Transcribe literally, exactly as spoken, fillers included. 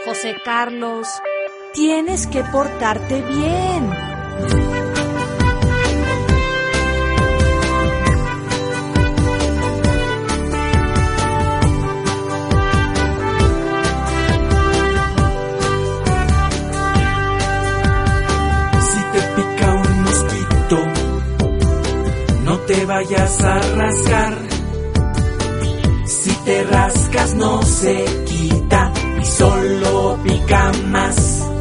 José Carlos, tienes que portarte bien. Si te pica un mosquito, no te vayas a rascar. Si te rascas no se quita y solo pica más.